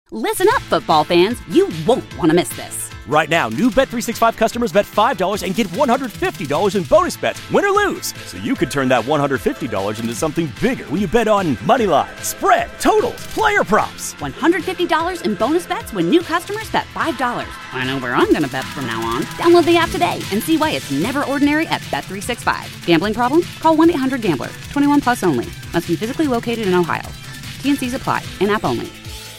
Listen up, football fans. You won't want to miss this. Right now, new Bet365 customers bet $5 and get $150 in bonus bets, win or lose. So you could turn that $150 into something bigger when you bet on money line, spread, totals, player props. $150 in bonus bets when new customers bet $5. I know where I'm going to bet from now on. Download the app today and see why it's never ordinary at Bet365. Gambling problem? Call 1-800-GAMBLER. 21 plus only. Must be physically located in Ohio. T&Cs apply. In-app only.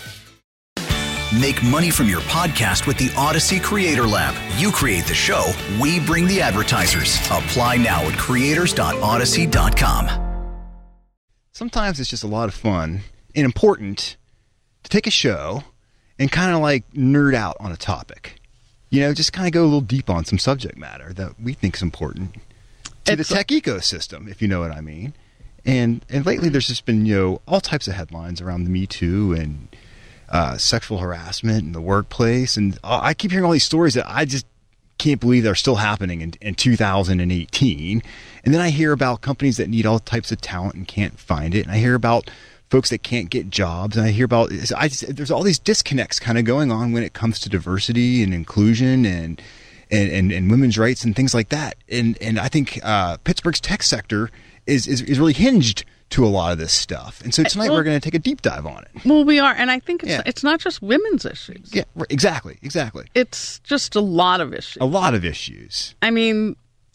Make money from your podcast with the Odyssey Creator Lab. You create the show, we bring the advertisers. Apply now at creators.odyssey.com. Sometimes it's just a lot of fun and important to take a show and kind of like nerd out on a topic. You know, just kind of go a little deep on some subject matter that we think is important to the tech ecosystem, if you know what I mean. And lately there's just been, all types of headlines around the Me Too and sexual harassment in the workplace, and I keep hearing all these stories that I just can't believe they're still happening in 2018. And then I hear about companies that need all types of talent and can't find it, and I hear about folks that can't get jobs, and I hear about there's all these disconnects kind of going on when it comes to diversity and inclusion and women's rights and things like that. And I think Pittsburgh's tech sector is really hinged to a lot of this stuff. And so tonight we're going to take a deep dive on it. Well, we are. And I think it's not just women's issues. Yeah, exactly. It's just a lot of issues. A lot of issues. I mean,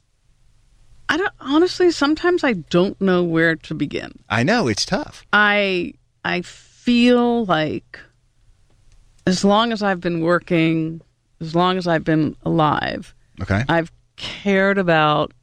honestly, sometimes I don't know where to begin. I know, it's tough. I feel like as long as I've been working, as long as I've been alive, okay, I've cared about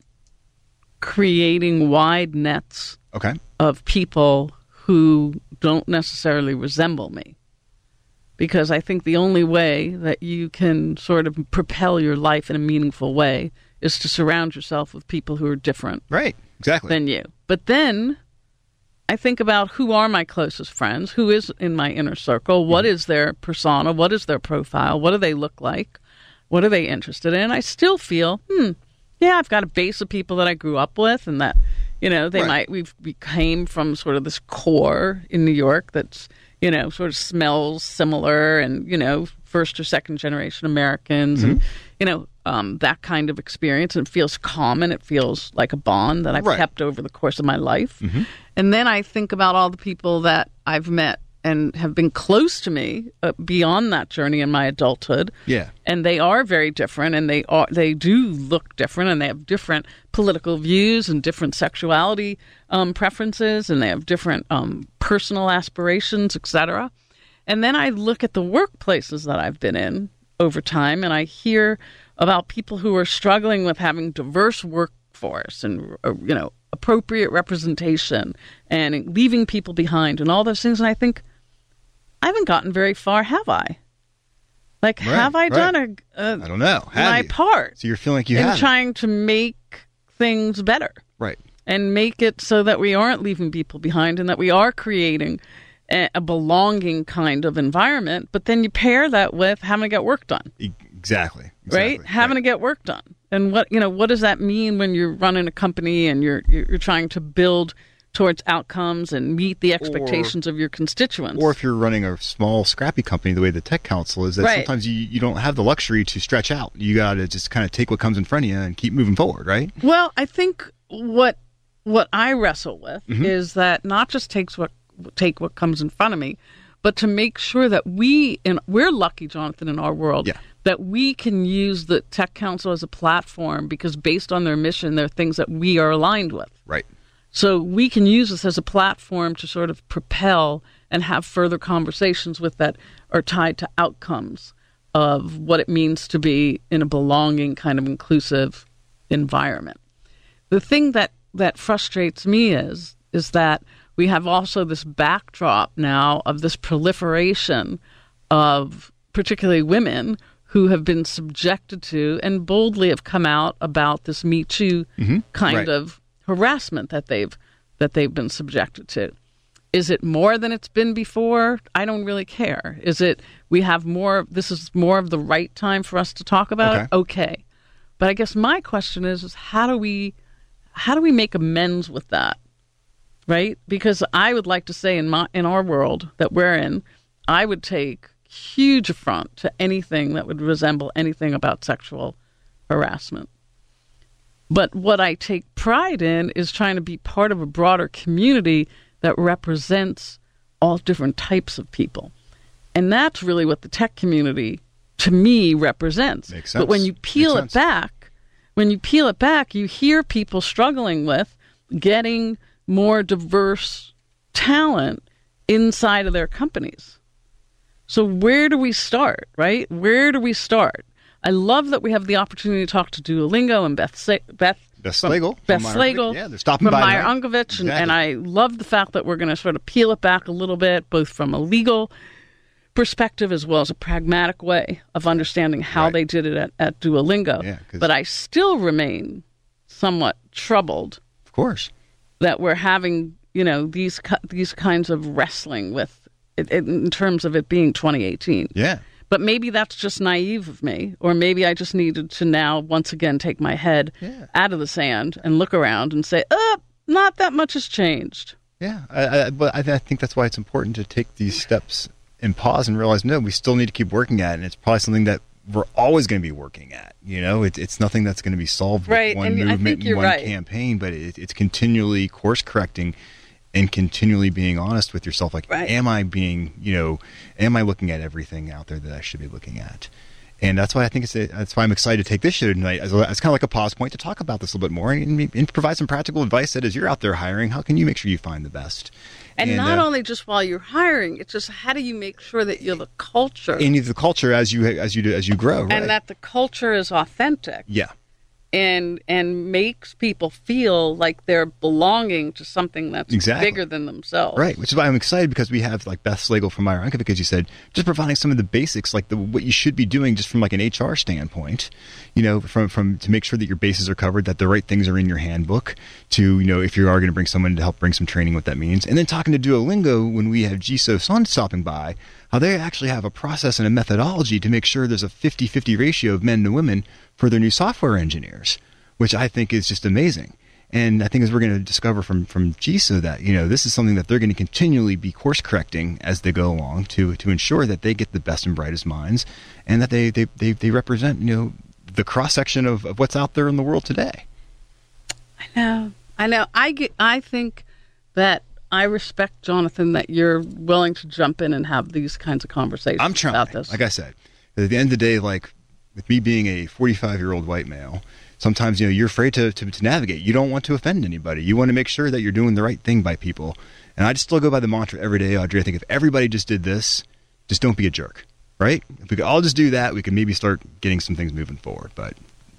creating wide nets of people who don't necessarily resemble me. Because I think the only way that you can sort of propel your life in a meaningful way is to surround yourself with people who are different than you. But then I think about who are my closest friends, who is in my inner circle, what is their persona, what is their profile, what do they look like, what are they interested in? I still feel, I've got a base of people that I grew up with and that, we came from sort of this core in New York that's, sort of smells similar and, first or second generation Americans and, that kind of experience. And it feels common. It feels like a bond that I've kept over the course of my life. Mm-hmm. And then I think about all the people that I've met and have been close to me beyond that journey in my adulthood. Yeah. And they are very different, and they do look different, and they have different political views and different sexuality preferences, and they have different personal aspirations, etc. And then I look at the workplaces that I've been in over time, and I hear about people who are struggling with having diverse workforce and, appropriate representation and leaving people behind and all those things. And I think, I haven't gotten very far, have I? Have I done I don't know. My part? So you're feeling like you have trying to make things better. Right. And make it so that we aren't leaving people behind and that we are creating a belonging kind of environment. But then you pair that with having to get work done. Exactly. Right? Having to get work done. And what does that mean when you're running a company and you're trying to build towards outcomes and meet the expectations of your constituents? Or if you're running a small, scrappy company the way the Tech Council is, that sometimes you don't have the luxury to stretch out. You got to just kind of take what comes in front of you and keep moving forward, right? Well, I think what I wrestle with is that not just take what comes in front of me, but to make sure that we're lucky, Jonathan, in our world, that we can use the Tech Council as a platform because based on their mission, there are things that we are aligned with. Right. So we can use this as a platform to sort of propel and have further conversations with that are tied to outcomes of what it means to be in a belonging kind of inclusive environment. The thing that frustrates me is that we have also this backdrop now of this proliferation of particularly women who have been subjected to and boldly have come out about this Me Too kind of harassment that they've been subjected to. Is it more than it's been before? I don't really care. Is it we have more? This is more of the right time for us to talk about it? Okay. But I guess my question is how do we make amends with that? Right? Because I would like to say in our world that we're in, I would take huge affront to anything that would resemble anything about sexual harassment. But what I take pride in is trying to be part of a broader community that represents all different types of people. And that's really what the tech community, to me, represents. Makes sense. But when you peel it back, you hear people struggling with getting more diverse talent inside of their companies. So where do we start, right? Where do we start? I love that we have the opportunity to talk to Duolingo and Beth Slagle. Yeah, they're stopping from by. Meyer Unkovich. Exactly. And I love the fact that we're going to sort of peel it back a little bit, both from a legal perspective as well as a pragmatic way of understanding how they did it at Duolingo. Yeah, but I still remain somewhat troubled. Of course. That we're having, these kinds of wrestling with it, in terms of it being 2018. Yeah. But maybe that's just naive of me, or maybe I just needed to now once again take my head out of the sand and look around and say, not that much has changed. Yeah, but I think that's why it's important to take these steps and pause and realize, no, we still need to keep working at it, and it's probably something that we're always going to be working at. It's nothing that's going to be solved with one movement and one campaign, but it's continually course correcting and continually being honest with yourself. Like, am I looking at everything out there that I should be looking at? And that's why I think that's why I'm excited to take this show tonight as kind of like a pause point to talk about this a little bit more and provide some practical advice that as you're out there hiring, how can you make sure you find the best? And not only just while you're hiring, it's just how do you make sure that you have a culture? And you have the culture as you grow, right? And that the culture is authentic. Yeah. And makes people feel like they're belonging to something that's bigger than themselves. Right, which is why I'm excited, because we have like Beth Slagle from Meyer Unkovich, because you said, just providing some of the basics, like what you should be doing just from like an HR standpoint, from to make sure that your bases are covered, that the right things are in your handbook, to, if you are going to bring someone to help bring some training, what that means. And then talking to Duolingo when we have Jisoo Sun stopping by, how they actually have a process and a methodology to make sure there's a 50-50 ratio of men to women for their new software engineers, which I think is just amazing. And I think as we're going to discover from Jisoo that, this is something that they're going to continually be course correcting as they go along to ensure that they get the best and brightest minds, and that they represent, the cross section of what's out there in the world today. I know. I think that I respect, Jonathan, that you're willing to jump in and have these kinds of conversations. I'm trying, about this. Like I said, at the end of the day, like with me being a 45-year-old white male, sometimes, you're afraid to navigate. You don't want to offend anybody. You want to make sure that you're doing the right thing by people. And I just still go by the mantra every day, Audrey. I think if everybody just did this, just don't be a jerk, right? If we could all just do that, we could maybe start getting some things moving forward. But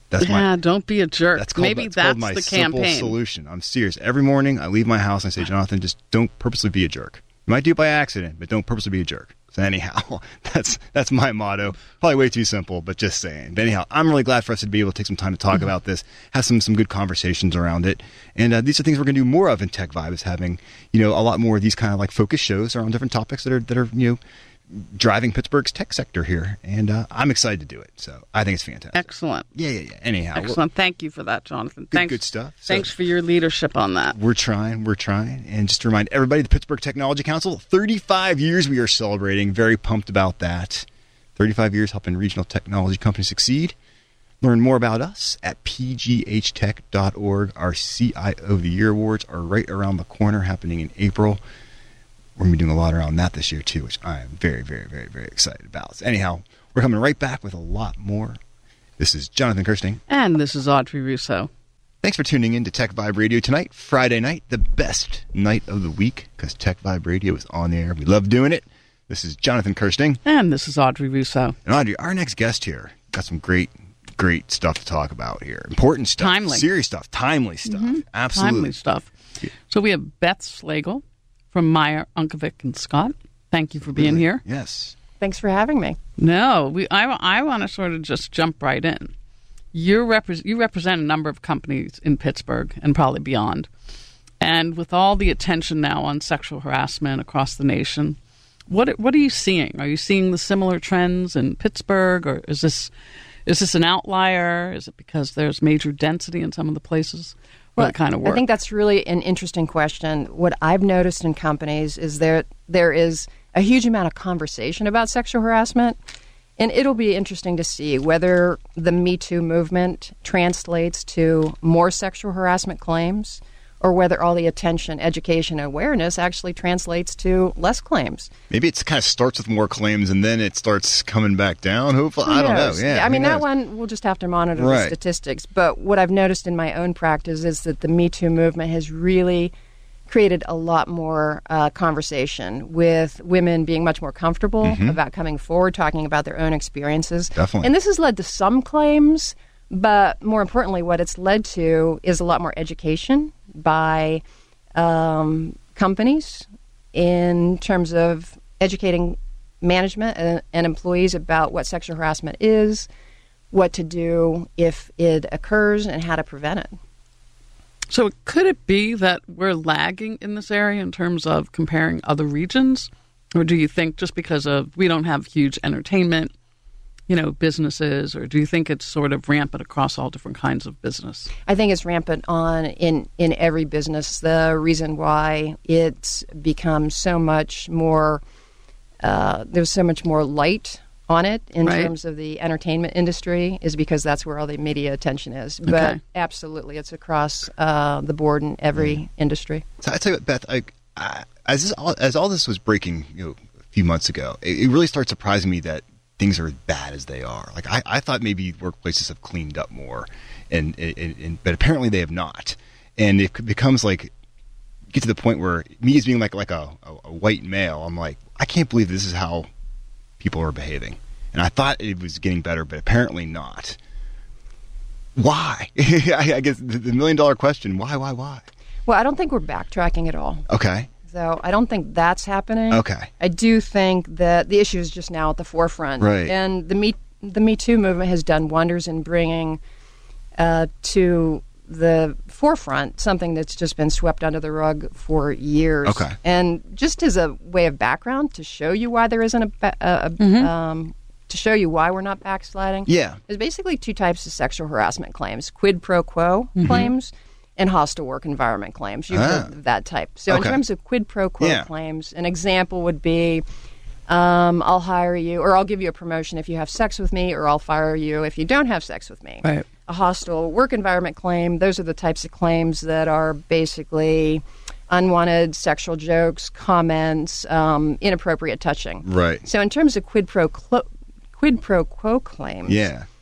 don't be a jerk. That's called my the simple campaign solution. I'm serious. Every morning I leave my house and I say, Jonathan, just don't purposely be a jerk. You might do it by accident, but don't purposely be a jerk. So anyhow, that's my motto. Probably way too simple, but just saying. But anyhow, I'm really glad for us to be able to take some time to talk about this, have some good conversations around it. And these are things we're going to do more of in Tech Vibe, is having, a lot more of these kind of like focus shows around different topics that are driving Pittsburgh's tech sector here. And I'm excited to do it. So I think it's fantastic. Excellent. Yeah. Anyhow. Excellent. Thank you for that, Jonathan. Good stuff. Thanks for your leadership on that. We're trying. And just to remind everybody, the Pittsburgh Technology Council, 35 years we are celebrating. Very pumped about that. 35 years helping regional technology companies succeed. Learn more about us at pghtech.org. Our CIO of the Year Awards are right around the corner, happening in April. We're going to be doing a lot around that this year, too, which I am very, very, very, very excited about. So anyhow, we're coming right back with a lot more. This is Jonathan Kirsting. And this is Audrey Russo. Thanks for tuning in to Tech Vibe Radio tonight, Friday night, the best night of the week, because Tech Vibe Radio is on the air. We love doing it. This is Jonathan Kirsting. And this is Audrey Russo. And Audrey, our next guest here, got some great stuff to talk about here. Important stuff. Timely. Serious stuff. Timely stuff. Mm-hmm. Absolutely. Timely stuff. Yeah. So we have Beth Slagle from Meyer Unkovich and Scott. Thank you for being here. Yes. Thanks for having me. No, I want to sort of just jump right in. You represent a number of companies in Pittsburgh and probably beyond. And with all the attention now on sexual harassment across the nation, what are you seeing? Are you seeing the similar trends in Pittsburgh, or is this an outlier? Is it because there's major density in some of the places? Well, kind of work? I think that's really an interesting question. What I've noticed in companies is there is a huge amount of conversation about sexual harassment. And it'll be interesting to see whether the Me Too movement translates to more sexual harassment claims or whether all the attention, education, and awareness actually translates to less claims. Maybe it kind of starts with more claims and then it starts coming back down, hopefully. I don't know. Yeah, I mean, that one, we'll just have to monitor the statistics. But what I've noticed in my own practice is that the Me Too movement has really created a lot more conversation with women being much more comfortable about coming forward, talking about their own experiences. Definitely. And this has led to some claims, but more importantly, what it's led to is a lot more education by companies in terms of educating management and employees about what sexual harassment is, what to do if it occurs, and how to prevent it. So could it be that we're lagging in this area in terms of comparing other regions? Or do you think just because we don't have huge entertainment, businesses, or do you think it's sort of rampant across all different kinds of business? I think it's rampant in every business. The reason why it's become so much more, there's so much more light on it in terms of the entertainment industry is because that's where all the media attention is. But absolutely, it's across the board in every industry. So I tell you what, Beth, as all this was breaking a few months ago, it really started surprising me that things are as bad as they are. Like I thought maybe workplaces have cleaned up more, but apparently they have not. And it becomes like, get to the point where me as being like a white male, I'm like, I can't believe this is how people are behaving. And I thought it was getting better, but apparently not. Why? I guess the $1 million question, why? Well, I don't think we're backtracking at all. Okay. So I don't think that's happening. Okay. I do think that the issue is just now at the forefront. Right. And the Me Too movement has done wonders in bringing to the forefront something that's just been swept under the rug for years. Okay. And just as a way of background to show you why there isn't to show you why we're not backsliding. Yeah. There's basically two types of sexual harassment claims: quid pro quo claims and hostile work environment claims. You've heard of that type. So in terms of quid pro quo claims, an example would be I'll hire you, or I'll give you a promotion if you have sex with me, or I'll fire you if you don't have sex with me. Right. A hostile work environment claim, those are the types of claims that are basically unwanted sexual jokes, comments, inappropriate touching. Right. So in terms of quid pro quo claims,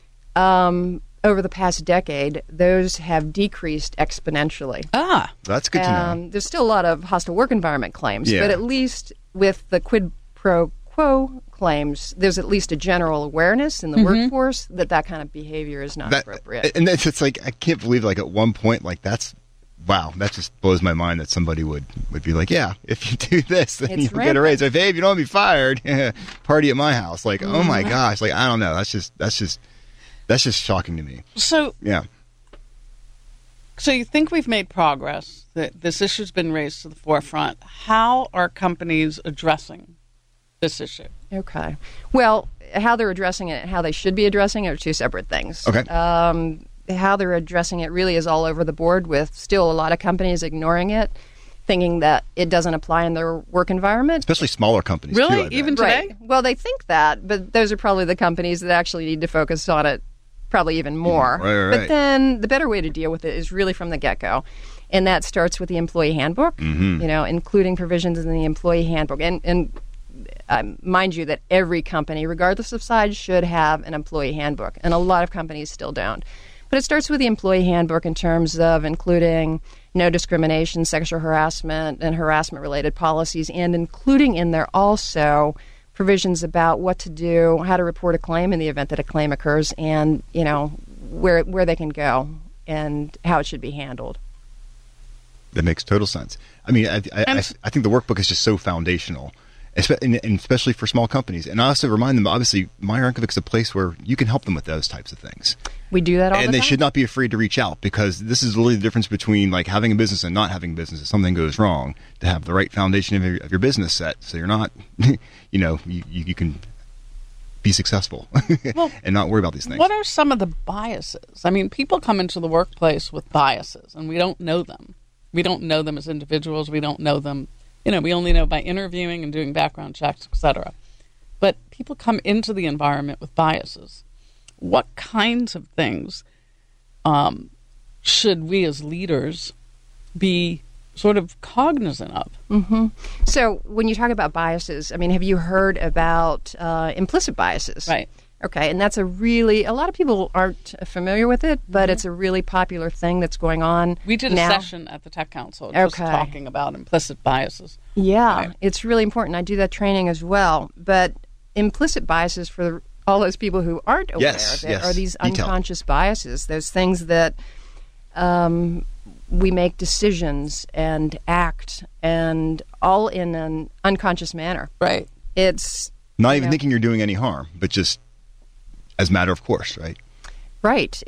over the past decade, those have decreased exponentially. That's good to know. There's still a lot of hostile work environment claims, but at least with the quid pro quo claims, there's at least a general awareness in the workforce that kind of behavior is not appropriate. And it's like, I can't believe, like, at one point, like, wow, that just blows my mind that somebody would be like, yeah, if you do this, then you'll get a raise. If, hey, if you don't want to be fired, party at my house. Like, oh my gosh, like, I don't know. That's just shocking to me. So, yeah. So you think we've made progress, that this issue's been raised to the forefront. How are companies addressing this issue? Okay. Well, how they're addressing it and how they should be addressing it are two separate things. Okay. How they're addressing it really is all over the board, with still a lot of companies ignoring it, thinking that it doesn't apply in their work environment. Especially smaller companies, really? too, Even today? Right. Well, they think that, but those are probably the companies that actually need to focus on it probably even more. Right. But then the better way to deal with it is really from the get-go. And that starts with the employee handbook, including provisions in the employee handbook. And mind you that every company, regardless of size, should have an employee handbook. And a lot of companies still don't. But it starts with the employee handbook in terms of including no discrimination, sexual harassment, and harassment-related policies, and including in there also provisions about what to do, how to report a claim in the event that a claim occurs, and where they can go and how it should be handled. That makes total sense. I mean, I think the workbook is just so foundational, and especially for small companies. And I also remind them, obviously, Meyer Unkovic is a place where you can help them with those types of things. We do that all the time. And they should not be afraid to reach out, because this is really the difference between like having a business and not having a business. If something goes wrong, to have the right foundation of your business set, so you're not, you can be successful and not worry about these things. What are some of the biases? I mean, people come into the workplace with biases, and we don't know them. We don't know them as individuals. We don't know them we only know by interviewing and doing background checks, etc. But people come into the environment with biases. What kinds of things should we as leaders be sort of cognizant of? Mm-hmm. So when you talk about biases, I mean, have you heard about implicit biases? Right. Okay, and that's a lot of people aren't familiar with it, but it's a really popular thing that's going on. We did a session at the Tech Council just talking about implicit biases. Yeah, right. It's really important. I do that training as well. But implicit biases, for all those people who aren't aware of it, are these unconscious biases, those things that we make decisions and act, and all in an unconscious manner. Right. It's not even thinking you're doing any harm, but just as a matter of course, right? Right.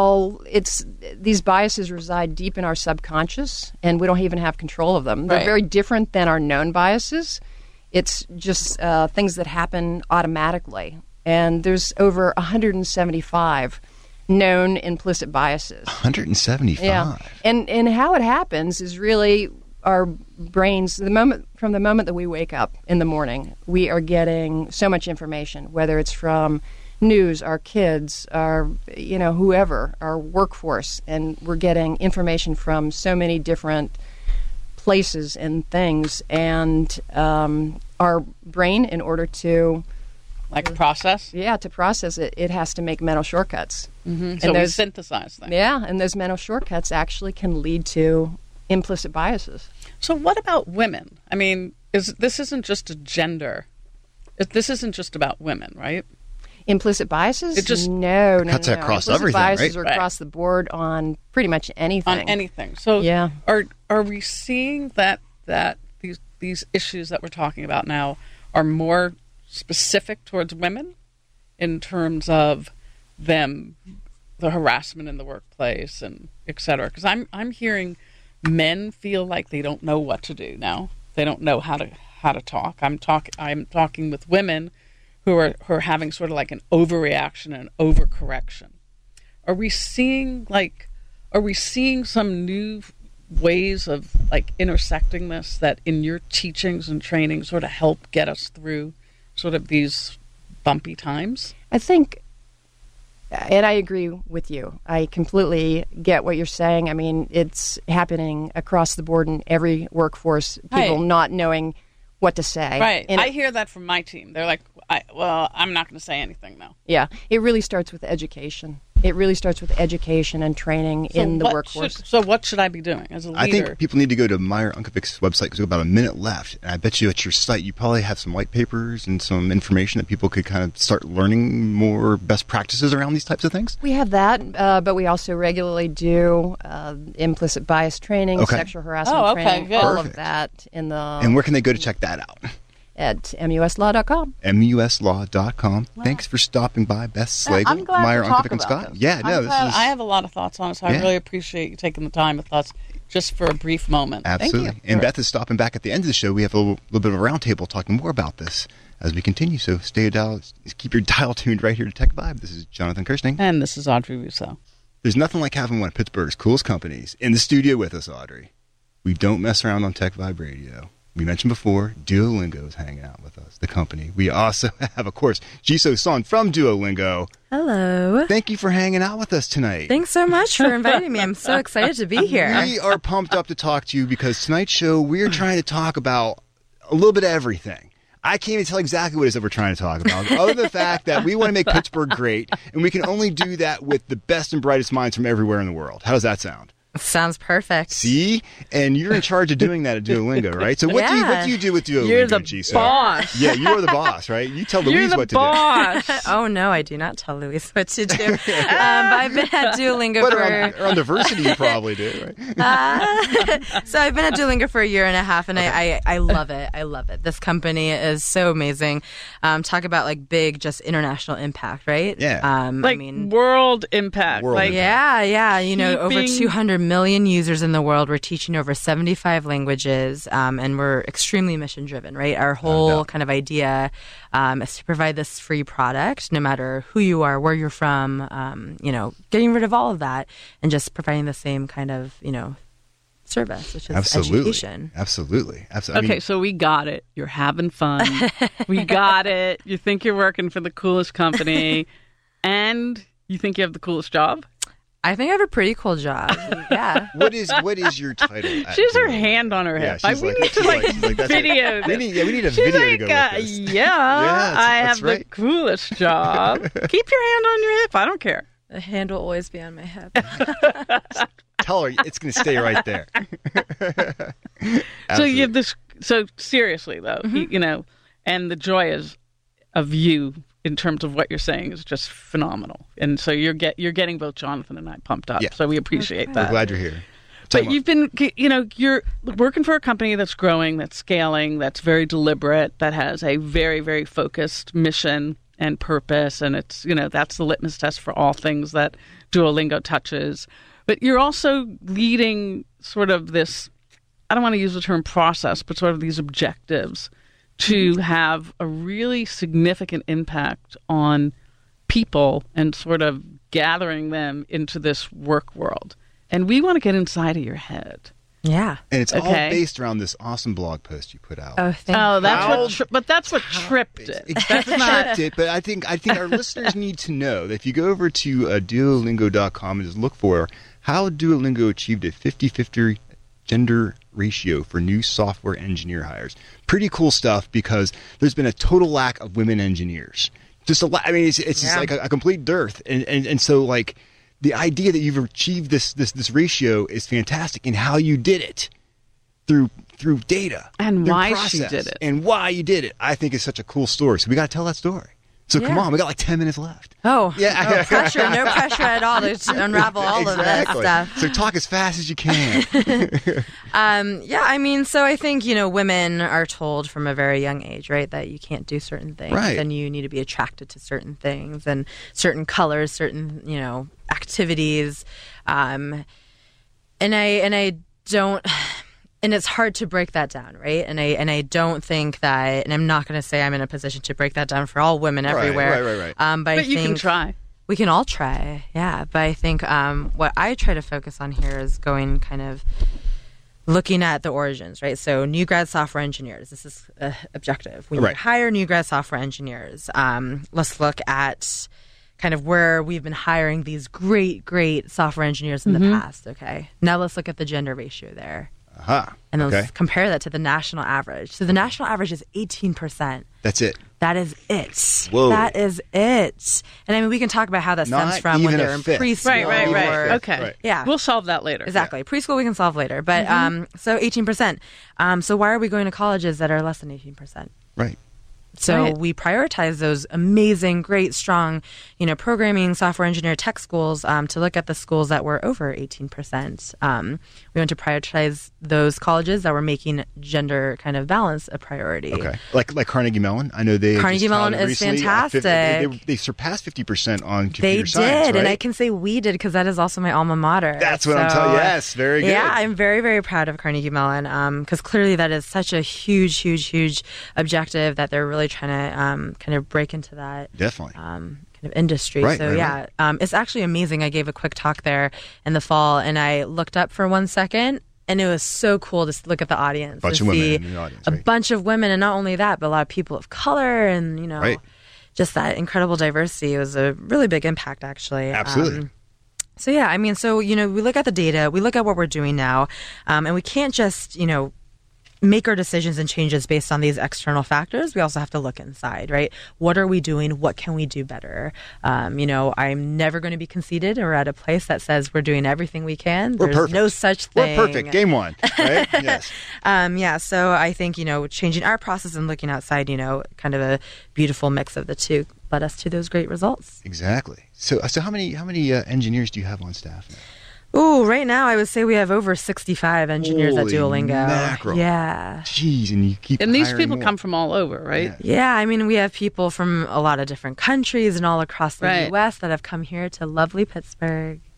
These biases reside deep in our subconscious, and we don't even have control of them. They're very different than our known biases. It's just things that happen automatically. And there's over 175 known implicit biases. 175? Yeah. And how it happens is really our brains, from the moment that we wake up in the morning, we are getting so much information, whether it's from news, our kids, our, whoever, our workforce, and we're getting information from so many different places and things, and our brain, in order to process? Yeah, to process it, it has to make mental shortcuts. Mm-hmm. So we synthesize things. Yeah, and those mental shortcuts actually can lead to implicit biases. So what about women? I mean, this isn't just a gender. This isn't just about women, right? Implicit biases? It just no. Cuts across implicit everything, biases right? are across the board on pretty much anything. On anything. So yeah. Are we seeing that these issues that we're talking about now are more specific towards women in terms of the harassment in the workplace and et cetera? Because I'm hearing men feel like they don't know what to do now. They don't know how to talk. I'm talking with women who are having sort of like an overreaction and overcorrection. Are we seeing some new ways of like intersecting this that in your teachings and training sort of help get us through sort of these bumpy times? I think, and I agree with you. I completely get what you're saying. I mean, it's happening across the board in every workforce, people not knowing what to say. Right. And I hear that from my team. They're like, I'm not going to say anything now. Yeah. It really starts with education. It really starts with education and training in the workforce. So what should I be doing as a leader? I think people need to go to Meyer Unkovich's website because we have about a minute left. And I bet you at your site you probably have some white papers and some information that people could kind of start learning more best practices around these types of things. We have that, but we also regularly do implicit bias training, sexual harassment training, good. all Perfect. of that in the... And where can they go to check that out? At muslaw.com. muslaw.com. Wow. Thanks for stopping by, Beth Slagle, I'm glad Meyer to talk Unkovich and about Scott. this. Yeah, no, I have a lot of thoughts on it, so I really appreciate you taking the time with us just for a brief moment. Absolutely. Thank you. And Beth is stopping back at the end of the show. We have a little bit of a roundtable talking more about this as we continue. So keep your dial tuned right here to Tech Vibe. This is Jonathan Kirsting. And this is Audrey Russo. There's nothing like having one of Pittsburgh's coolest companies in the studio with us, Audrey. We don't mess around on Tech Vibe Radio. We mentioned before, Duolingo is hanging out with us, the company. We also have, of course, Jisoo Son from Duolingo. Hello. Thank you for hanging out with us tonight. Thanks so much for inviting me. I'm so excited to be here. We are pumped up to talk to you because tonight's show, we're trying to talk about a little bit of everything. I can't even tell exactly what it is that we're trying to talk about, other than the fact that we want to make Pittsburgh great, and we can only do that with the best and brightest minds from everywhere in the world. How does that sound? Sounds perfect. See? And you're in charge of doing that at Duolingo, right? So what do you do with Duolingo, You're the Jisoo? boss. Yeah, you are the boss, right? You tell Louise what to do. Oh, no, I do not tell Louise what to do. But I've been at Duolingo around diversity, you probably do, right? So I've been at Duolingo for a year and a half, and I love it. I love it. This company is so amazing. Talk about like big, just international impact, right? Yeah. World impact. Yeah. You know, over 200 million users in the world. We're teaching over 75 languages, and we're extremely mission driven, right? Our whole kind of idea is to provide this free product, no matter who you are, where you're from, getting rid of all of that and just providing the same kind of, service, which is Absolutely. education. Absolutely. Okay, so we got it. You're having fun. We got it. You think you're working for the coolest company, and you think you have the coolest job? I think I have a pretty cool job. Yeah. What is your title? She has her hand on her hip. We need to video. We need a video to go with this. I have the coolest job. Keep your hand on your hip. I don't care. The hand will always be on my hip. Tell her it's going to stay right there. So you have this. So seriously, though, and the joy of you in terms of what you're saying is just phenomenal. And so you're getting both Jonathan and I pumped up. Yeah. So we appreciate that. We're glad you're here. But you've been, you're working for a company that's growing, that's scaling, that's very deliberate, that has a very, very focused mission and purpose. And it's, that's the litmus test for all things that Duolingo touches. But you're also leading sort of this, I don't want to use the term process, but sort of these objectives to have a really significant impact on people and sort of gathering them into this work world. And we want to get inside of your head. Yeah. And it's all based around this awesome blog post you put out. That's what tripped it. Exactly. Tripped it, but I think our listeners need to know that if you go over to Duolingo.com and just look for how Duolingo achieved a 50-50 gender ratio for new software engineer hires. Pretty cool stuff because there's been a total lack of women engineers. Just it's just like a complete dearth. And so like the idea that you've achieved this ratio is fantastic, and how you did it through data and why she did it and why you did it, I think is such a cool story. So we got to tell that story. So come on, we got like 10 minutes left. Oh, yeah. No pressure at all to unravel all of that stuff. So talk as fast as you can. So I think, women are told from a very young age, right, that you can't do certain things. Right. And you need to be attracted to certain things and certain colors, certain, activities. And I don't... And it's hard to break that down, right? And I don't think that, and I'm not going to say I'm in a position to break that down for all women everywhere. Right. But you can try. We can all try, yeah. But I think what I try to focus on here is going kind of looking at the origins, right? So new grad software engineers, this is objective. When you hire new grad software engineers, let's look at kind of where we've been hiring these great software engineers in the past, okay? Now let's look at the gender ratio there. And let's compare that to the national average. So the national average is 18%. That's it. That is it. Whoa. That is it. And I mean, we can talk about how that stems from when they're in preschool. Right. Okay. Right. Yeah. We'll solve that later. Exactly. Yeah. Preschool we can solve later. But so 18%. So why are we going to colleges that are less than 18%? Right. So we prioritize those amazing, great, strong, programming, software engineer, tech schools to look at the schools that were over 18%. We want to prioritize those colleges that were making gender kind of balance a priority. Okay, like Carnegie Mellon. I know Carnegie Mellon is fantastic. They surpassed 50% on computer science. They did, right? and I can say we did because that is also my alma mater. That's what I'm telling you. Yes, very good. Yeah, I'm very, very proud of Carnegie Mellon because clearly that is such a huge objective that they're really trying to kind of break into that kind of industry. Right. It's actually amazing. I gave a quick talk there in the fall, and I looked up for 1 second, and it was so cool to look at the audience. Bunch of women in the audience, a bunch of women, and not only that, but a lot of people of color, and just that incredible diversity. It was a really big impact, actually. Absolutely. We look at the data, we look at what we're doing now, and we can't just, make our decisions and changes based on these external factors. We also have to look inside, right? What are we doing? What can we do better? I'm never going to be conceited or at a place that says we're doing everything we can. There's perfect. No such thing. We're perfect. Game one, right? Yes. So I think, changing our process and looking outside, kind of a beautiful mix of the two led us to those great results. Exactly. So how many engineers do you have on staff now? Ooh, right now I would say we have over 65 engineers at Duolingo. Mackerel. Yeah. Jeez, and you keep And these people more. come from all over, right? Yeah, I mean, we have people from a lot of different countries and all across the U.S. that have come here to lovely Pittsburgh.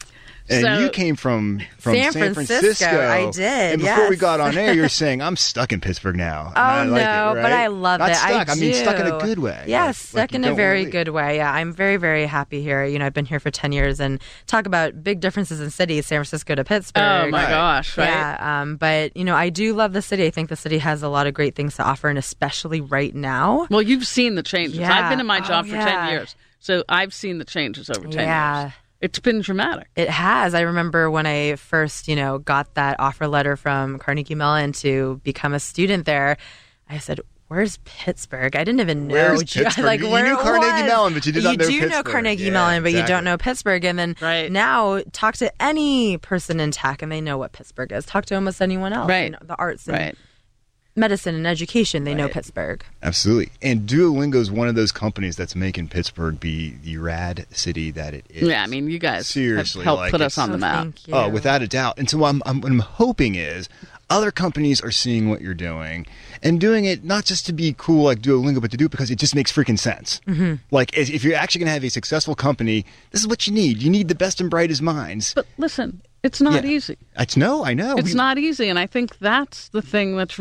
And you came from San Francisco. I did. And before we got on air, you were saying, I'm stuck in Pittsburgh now. Oh, no, right? But I love it. Stuck. I mean, stuck in a good way. Yeah, stuck in a very good way. Yeah, I'm very, very happy here. I've been here for 10 years and talk about big differences in cities, San Francisco to Pittsburgh. Oh, my gosh, right? Yeah, but, I do love the city. I think the city has a lot of great things to offer, and especially right now. Well, you've seen the changes. Yeah. I've been in my job for 10 years, so I've seen the changes over 10 years. It's been dramatic. It has. I remember when I first, got that offer letter from Carnegie Mellon to become a student there, I said, where's Pittsburgh? I didn't even know. Where's Pittsburgh? You knew Carnegie Mellon, but you did not know Pittsburgh. You do know Carnegie Mellon, but you don't know Pittsburgh. And then now, talk to any person in tech, and they know what Pittsburgh is. Talk to almost anyone else. Right. The arts and medicine and education, they know Pittsburgh. Absolutely. And Duolingo is one of those companies that's making Pittsburgh be the rad city that it is. Yeah, I mean, you guys seriously have helped put us on the map. Thank you. Oh, without a doubt. And so what I'm hoping is other companies are seeing what you're doing and doing it not just to be cool like Duolingo, but to do it because it just makes freaking sense. Mm-hmm. Like, if you're actually going to have a successful company, this is what you need. You need the best and brightest minds. But listen, it's not easy. I know. It's not easy, and I think that's the thing that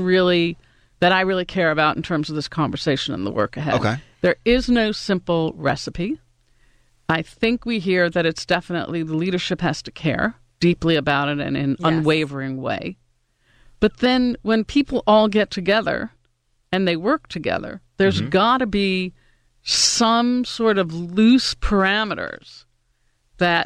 I really care about in terms of this conversation and the work ahead. Okay. There is no simple recipe. I think we hear that it's definitely the leadership has to care deeply about it and in an unwavering way. But then when people all get together and they work together, there's got to be some sort of loose parameters that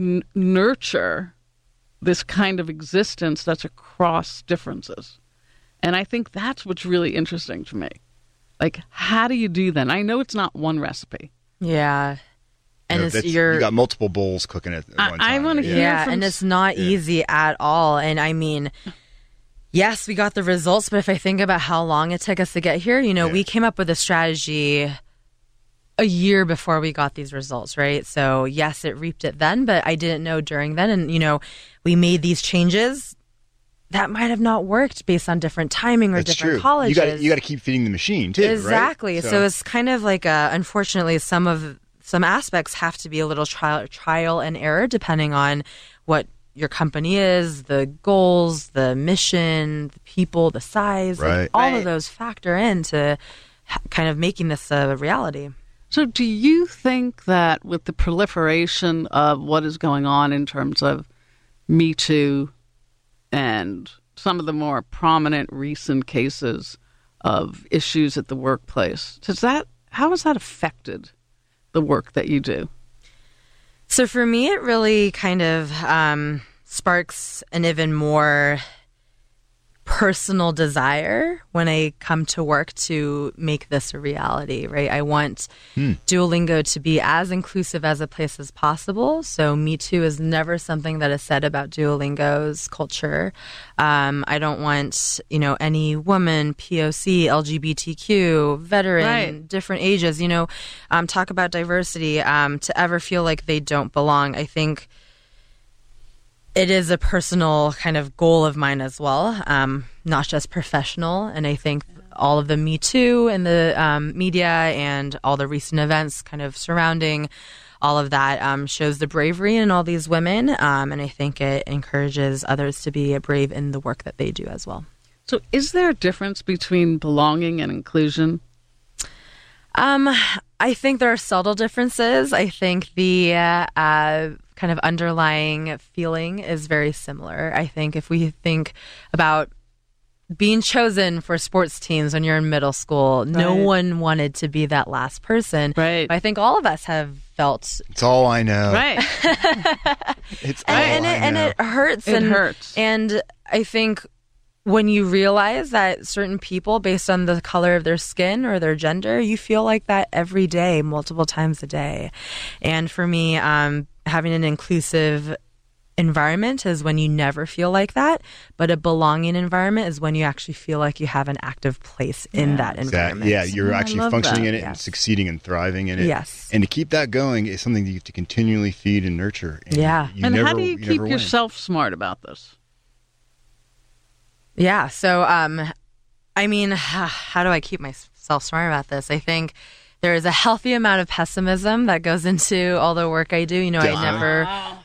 nurture this kind of existence that's across differences. And I think that's what's really interesting to me. Like, how do you do that? And I know it's not one recipe. Yeah. And you got multiple bowls cooking at one time. I want to hear from... and it's not easy at all. And I mean, yes, we got the results, but if I think about how long it took us to get here, we came up with a strategy a year before we got these results, right? So yes, it reaped it then, but I didn't know during then. And, we made these changes that might have not worked based on different timing or different colleges. You got to keep feeding the machine too, exactly. Right? So it's kind of like, unfortunately, some aspects have to be a little trial and error depending on what your company is, the goals, the mission, the people, the size. Right. All of those factor into kind of making this a reality. So do you think that with the proliferation of what is going on in terms of Me Too and some of the more prominent recent cases of issues at the workplace, how has that affected the work that you do? So for me, it really kind of sparks an even more personal desire when I come to work to make this a reality, right? I want Duolingo to be as inclusive as a place as possible. So Me Too is never something that is said about Duolingo's culture. I don't want, any woman, POC, LGBTQ, veteran, different ages, talk about diversity, to ever feel like they don't belong. I think it is a personal kind of goal of mine as well, not just professional. And I think all of the Me Too and the media and all the recent events kind of surrounding all of that shows the bravery in all these women. And I think it encourages others to be brave in the work that they do as well. So is there a difference between belonging and inclusion? I think there are subtle differences. I think the kind of underlying feeling is very similar. I think if we think about being chosen for sports teams when you're in middle school, no one wanted to be that last person. Right. I think all of us have felt. It's all I know. Right. It's all I know. And it hurts. It hurts. And I think when you realize that certain people, based on the color of their skin or their gender, you feel like that every day, multiple times a day. And for me, having an inclusive environment is when you never feel like that, but a belonging environment is when you actually feel like you have an active place in that environment. You're actually functioning in it and succeeding and thriving in it. Yes. And to keep that going is something that you have to continually feed and nurture. And And how do you keep yourself smart about this? Yeah. So, I mean, how do I keep myself smart about this? I think there is a healthy amount of pessimism that goes into all the work I do. I never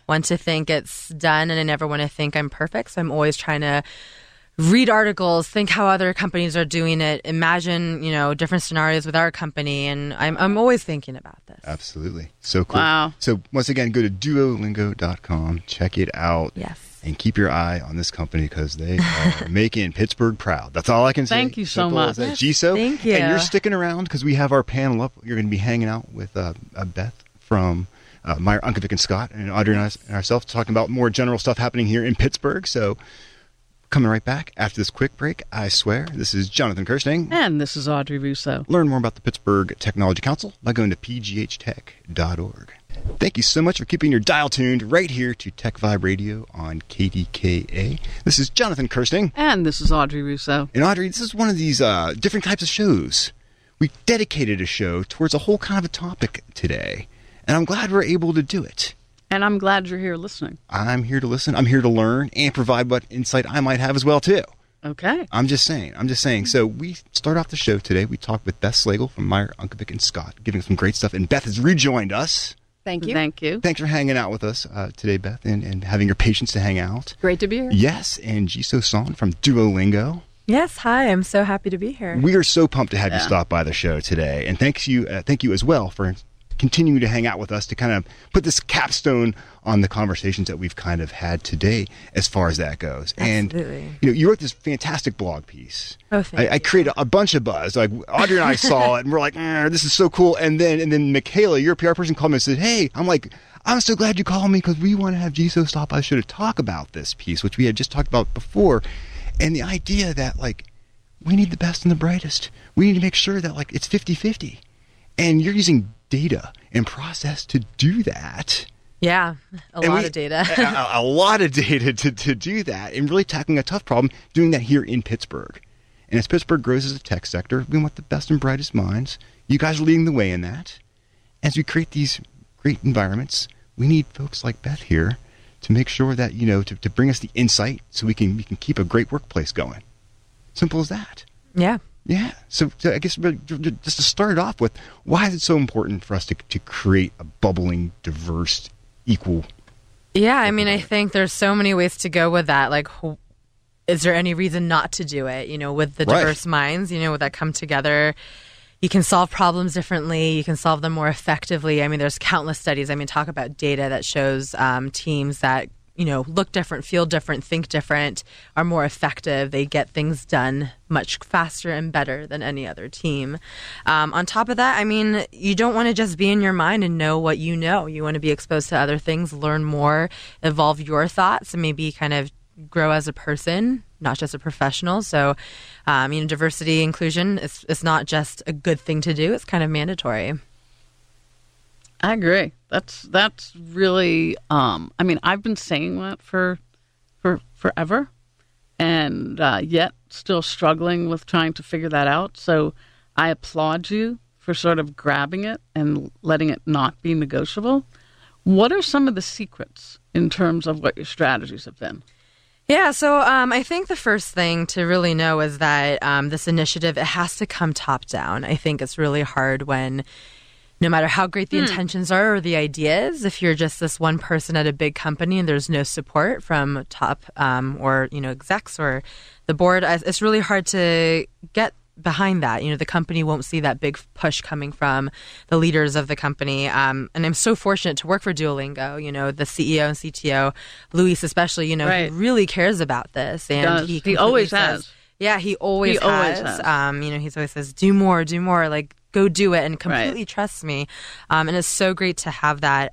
want to think it's done, and I never want to think I'm perfect. So I'm always trying to read articles, think how other companies are doing it, imagine, different scenarios with our company, and I'm always thinking about this. Absolutely. So cool. Wow. So once again, go to Duolingo.com, check it out. Yes. And keep your eye on this company because they are making Pittsburgh proud. That's all I can say. Thank you so much. GSO. Thank you. And you're sticking around because we have our panel up. You're going to be hanging out with Beth from Meyer Unkovic and Scott and Audrey and ourselves talking about more general stuff happening here in Pittsburgh. So coming right back after this quick break, I swear. This is Jonathan Kirsting. And this is Audrey Russo. Learn more about the Pittsburgh Technology Council by going to pghtech.org. Thank you so much for keeping your dial tuned right here to Tech Vibe Radio on KDKA. This is Jonathan Kirsting. And this is Audrey Russo. And Audrey, this is one of these different types of shows. We dedicated a show towards a whole kind of a topic today. And I'm glad we're able to do it. And I'm glad you're here listening. I'm here to listen. I'm here to learn and provide what insight I might have as well, too. Okay. I'm just saying. So we start off the show today. We talked with Beth Slagle from Meyer Unkovic and Scott, giving some great stuff. And Beth has rejoined us. Thank you. Thank you. Thanks for hanging out with us today, Beth, and having your patience to hang out. Great to be here. Yes, and Jisoo Son from Duolingo. Yes, hi. I'm so happy to be here. We are so pumped to have you stop by the show today. And thank you as well for continuing to hang out with us to kind of put this capstone on the conversations that we've kind of had today as far as that goes. Absolutely. And you wrote this fantastic blog piece. Oh, thank you. I created a bunch of buzz. Like Audrey and I saw it and we're like, this is so cool. And then Michaela, your PR person, called me and said, hey, I'm so glad you called me because we want to have Jisoo stop by the show to talk about this piece, which we had just talked about before. And the idea that we need the best and the brightest. We need to make sure that it's 50-50. And you're using data and process to do that. Yeah, a lot of data. a lot of data to do that and really tackling a tough problem, doing that here in Pittsburgh. And as Pittsburgh grows as a tech sector, we want the best and brightest minds. You guys are leading the way in that. As we create these great environments, we need folks like Beth here to make sure that, to bring us the insight so we can keep a great workplace going. Simple as that. Yeah. Yeah. So I guess just to start off with, why is it so important for us to create a bubbling, diverse, equal? Yeah, I think there's so many ways to go with that. Is there any reason not to do it? With the diverse minds, that come together, you can solve problems differently. You can solve them more effectively. There's countless studies. Talk about data that shows teams that look different, feel different, think different, are more effective. They get things done much faster and better than any other team. On top of that, you don't want to just be in your mind and know what you know. You want to be exposed to other things, learn more, evolve your thoughts, and maybe kind of grow as a person, not just a professional. So, diversity, inclusion, it's not just a good thing to do. It's kind of mandatory. I agree. That's really. I've been saying that for forever, and yet still struggling with trying to figure that out. So I applaud you for sort of grabbing it and letting it not be negotiable. What are some of the secrets in terms of what your strategies have been? Yeah, so I think the first thing to really know is that this initiative, it has to come top down. I think it's really hard when, no matter how great the intentions are or the ideas, if you're just this one person at a big company and there's no support from top or execs or the board, it's really hard to get behind that. The company won't see that big push coming from the leaders of the company. And I'm so fortunate to work for Duolingo. The CEO and CTO, Luis especially, right. He really cares about this. And he always has. Yeah, he always has. He always says, do more, go do it, and completely trusts me. And it's so great to have that.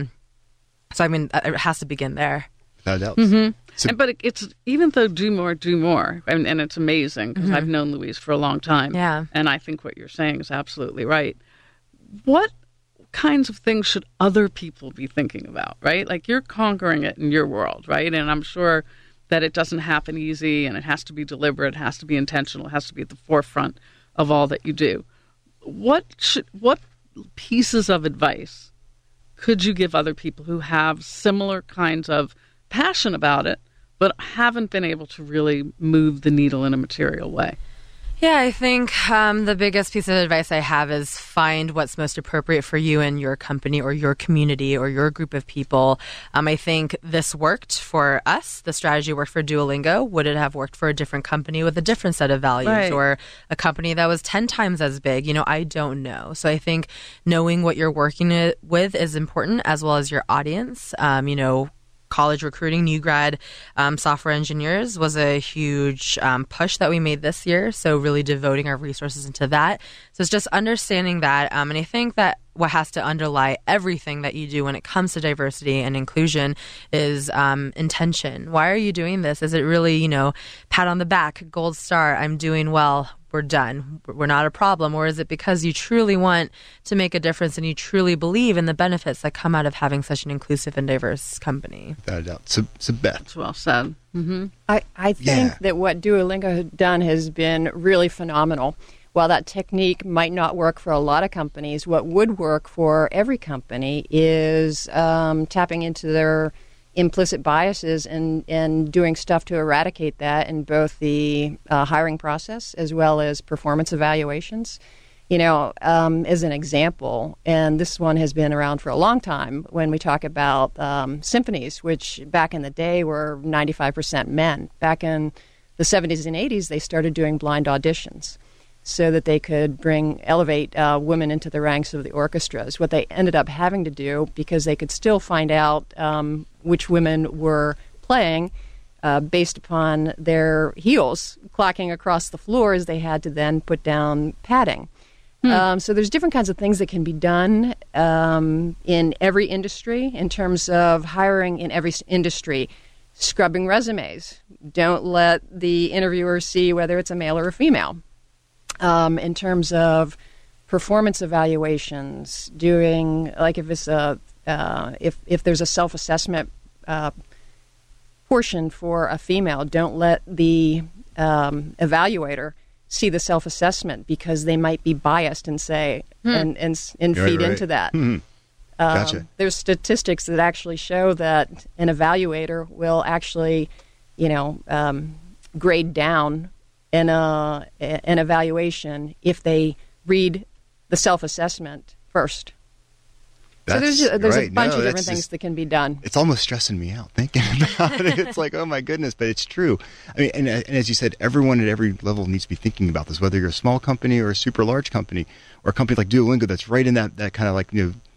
It has to begin there. Without a doubt. Mm-hmm. But it's, even though do more, and it's amazing because I've known Louise for a long time. Yeah. And I think what you're saying is absolutely right. What kinds of things should other people be thinking about, right? You're conquering it in your world, right? And I'm sure that it doesn't happen easy, and it has to be deliberate, it has to be intentional, it has to be at the forefront of all that you do. What pieces of advice could you give other people who have similar kinds of passion about it, but haven't been able to really move the needle in a material way? Yeah, I think the biggest piece of advice I have is find what's most appropriate for you and your company or your community or your group of people. I think this worked for us. The strategy worked for Duolingo. Would it have worked for a different company with a different set of values or a company that was 10 times as big? I don't know. So I think knowing what you're working with is important, as well as your audience. College recruiting new grad software engineers was a huge push that we made this year. So really devoting our resources into that. So it's just understanding that. And I think that what has to underlie everything that you do when it comes to diversity and inclusion is intention. Why are you doing this? Is it really, pat on the back, gold star, I'm doing well, we're done, we're not a problem? Or is it because you truly want to make a difference and you truly believe in the benefits that come out of having such an inclusive and diverse company? Without a doubt. So Beth. That's well said. Mm-hmm. I think that what Duolingo has done has been really phenomenal. While that technique might not work for a lot of companies, what would work for every company is tapping into their implicit biases and doing stuff to eradicate that in both the hiring process as well as performance evaluations. As an example, and this one has been around for a long time, when we talk about symphonies, which back in the day were 95% men. Back in the 70s and 80s, they started doing blind auditions so that they could elevate women into the ranks of the orchestras. What they ended up having to do, because they could still find out which women were playing based upon their heels clocking across the floor, is they had to then put down padding. So there's different kinds of things that can be done in every industry in terms of hiring in every industry. Scrubbing resumes. Don't let the interviewer see whether it's a male or a female. In terms of performance evaluations, doing, like, if it's if there's a self-assessment portion for a female, don't let the evaluator see the self-assessment, because they might be biased and say and feed into that. Mm-hmm. Gotcha. There's statistics that actually show that an evaluator will actually, grade down an evaluation if they read the self-assessment first. So there's a bunch of different things that can be done. It's almost stressing me out thinking about it. It's like, oh my goodness, but it's true. I mean, and as you said, everyone at every level needs to be thinking about this, whether you're a small company or a super large company, or a company like Duolingo that's right in that kind of like,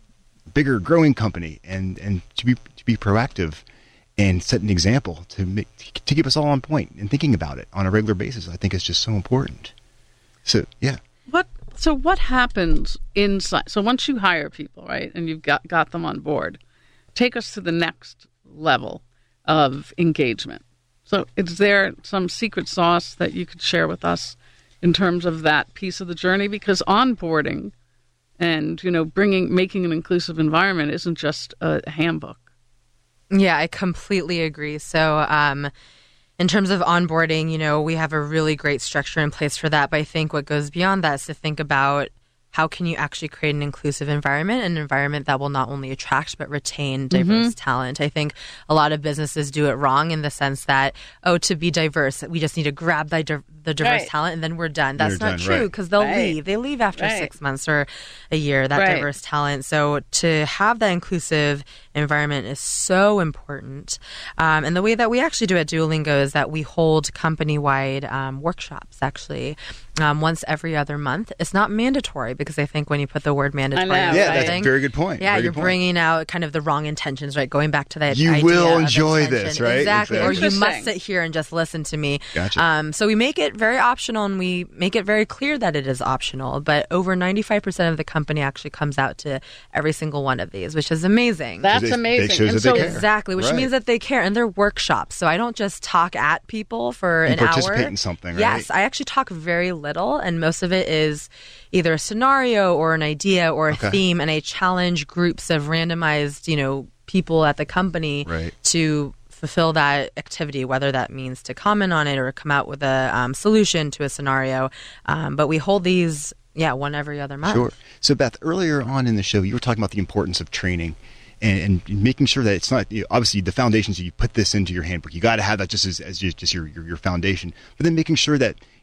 bigger growing company, and to be proactive and set an example to keep us all on point and thinking about it on a regular basis. I think it's just so important. So, yeah. So what happens inside? So once you hire people, right, and you've got them on board, take us to the next level of engagement. So is there some secret sauce that you could share with us in terms of that piece of the journey? Because onboarding and, making an inclusive environment isn't just a handbook. Yeah, I completely agree. So, in terms of onboarding, we have a really great structure in place for that. But I think what goes beyond that is to think about how can you actually create an inclusive environment, an environment that will not only attract but retain diverse talent. I think a lot of businesses do it wrong in the sense that, to be diverse, we just need to grab the diverse talent and then we're done. That's not true, because they'll leave. They leave after 6 months or a year, that diverse talent. So to have that inclusive environment is so important. And the way that we actually do at Duolingo is that we hold company-wide workshops, actually, once every other month. It's not mandatory, because I think when you put the word mandatory, that's a very good point. Yeah, you're bringing out kind of the wrong intentions, right? Going back to that you idea will enjoy this, right? Exactly. Or you must sit here and just listen to me. Gotcha. So we make it very optional, and we make it very clear that it is optional. But over 95% of the company actually comes out to every single one of these, which is amazing. That's amazing. It shows that they care. Exactly, which means that they care. And they're workshops. So I don't just talk at people for an hour. Participate in something, right? Yes, I actually talk very little, and most of it is either a scenario or an idea or a theme, and I challenge groups of randomized, people at the company to fulfill that activity, whether that means to comment on it or come out with a solution to a scenario. But we hold these, one every other month. Sure. So Beth, earlier on in the show, you were talking about the importance of training and making sure that it's not, obviously the foundations, you put this into your handbook. You got to have that just as your foundation, but then making sure that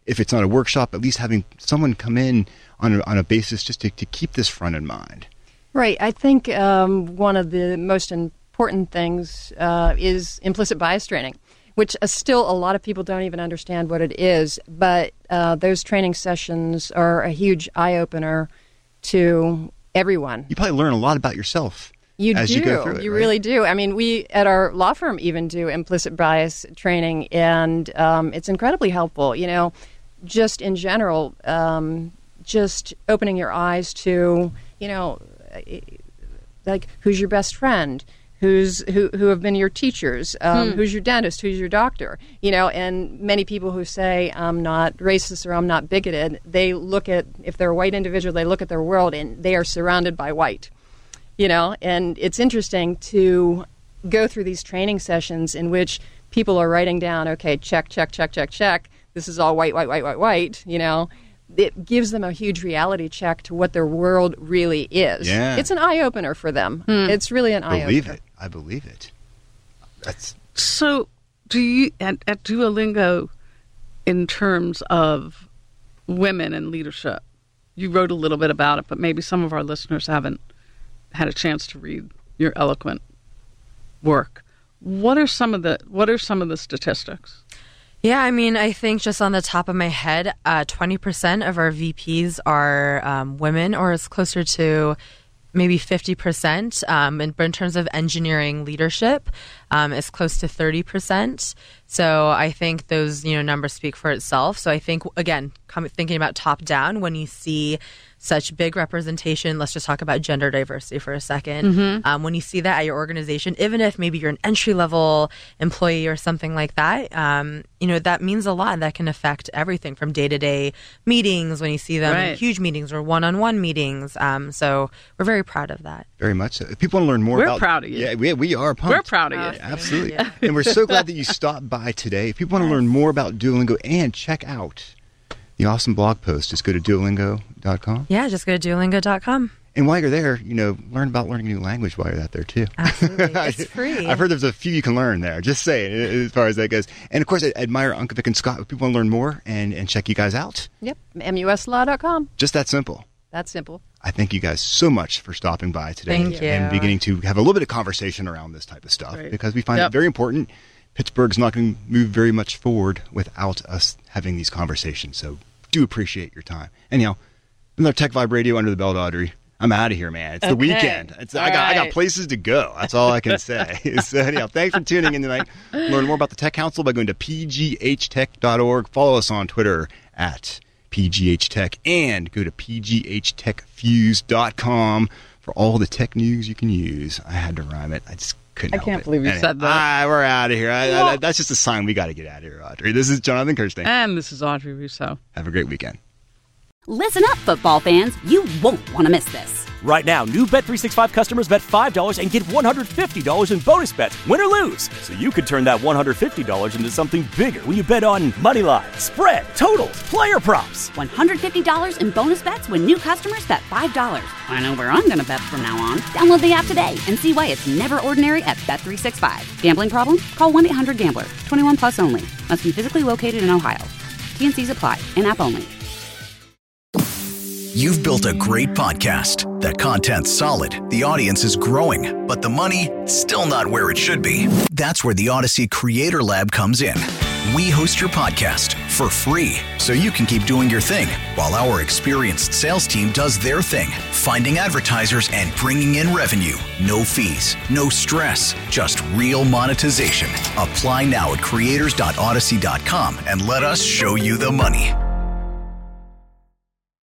if it's not a workshop, at least having someone come in on a basis just to keep this front in mind. Right. I think one of the most important things is implicit bias training, which still a lot of people don't even understand what it is. But those training sessions are a huge eye-opener to everyone. You probably learn a lot about yourself. You as do. You go through it, you right? really do. I mean, we at our law firm even do implicit bias training, and it's incredibly helpful. You know, just in general, just opening your eyes to, you know, like who's your best friend, who have been your teachers, who's your dentist, who's your doctor, you know. And many people who say I'm not racist or I'm not bigoted, they look at, if they're a white individual, they look at their world and they are surrounded by white. You know, and it's interesting to go through these training sessions in which people are writing down, okay, check. This is all white, you know. It gives them a huge reality check to what their world really is. Yeah. It's an eye-opener for them. It's really an eye-opener. I believe it. That's So do you, at Duolingo, in terms of women in leadership, you wrote a little bit about it, but maybe some of our listeners haven't had a chance to read your eloquent work. What are some of the statistics? Yeah, I mean, I think just on the top of my head, 20% of our VPs are women, or it's closer to maybe 50%. But in terms of engineering leadership, it's close to 30%. So I think those numbers speak for itself. So I think, again, thinking about top down, when you see such big representation, let's just talk about gender diversity for a second. When you see that at your organization, even if maybe you're an entry-level employee or something like that, that means a lot. That can affect everything from day-to-day meetings, when you see them in huge meetings or one-on-one meetings. So we're very proud of that. very much so. If people want to learn more We're about... proud of you. Yeah, we are pumped. We're proud of you. Yeah, absolutely. And we're so glad that you stopped by today. If people want to learn more about Duolingo and check out the awesome blog post, just go to Duolingo.com. Yeah, just go to Duolingo.com. And while you're there, learn about learning a new language while you're out there, too. Absolutely. It's free. I've heard there's a few you can learn there. Just saying, as far as that goes. And, of course, I admire Uncle and Scott. If people want to learn more and check you guys out. Yep, muslaw.com. Just that simple. That's simple. I thank you guys so much for stopping by today. Thank you. And beginning to have a little bit of conversation around this type of stuff. Right. Because we find it very important. Pittsburgh's not going to move very much forward without us having these conversations. So do appreciate your time. Anyhow, another Tech Vibe Radio under the belt, Audrey. I'm out of here, man. It's the weekend. I got places to go. That's all I can say. So anyhow, thanks for tuning in tonight. Learn more about the Tech Council by going to pghtech.org. Follow us on Twitter at pghtech and go to pghtechfuse.com for all the tech news you can use. I had to rhyme it. I just couldn't help can't it. believe you said that. We're out of here. That's just a sign we got to get out of here, Audrey. This is Jonathan Kirstein. And this is Audrey Rousseau. Have a great weekend. Listen up, football fans. You won't want to miss this. Right now, new Bet365 customers bet $5 and get $150 in bonus bets, win or lose. So you could turn that $150 into something bigger when you bet on moneyline, spread, totals, player props. $150 in bonus bets when new customers bet $5. I know where I'm going to bet from now on. Download the app today and see why it's never ordinary at Bet365. Gambling problem? Call 1-800-GAMBLER. 21 plus only. Must be physically located in Ohio. T&Cs apply. In-app only. You've built a great podcast. The content's solid, the audience is growing, but the money, still not where it should be. That's where the Odyssey Creator Lab comes in. We host your podcast for free, so you can keep doing your thing, while our experienced sales team does their thing, finding advertisers and bringing in revenue. No fees, no stress, just real monetization. Apply now at creators.odyssey.com and let us show you the money.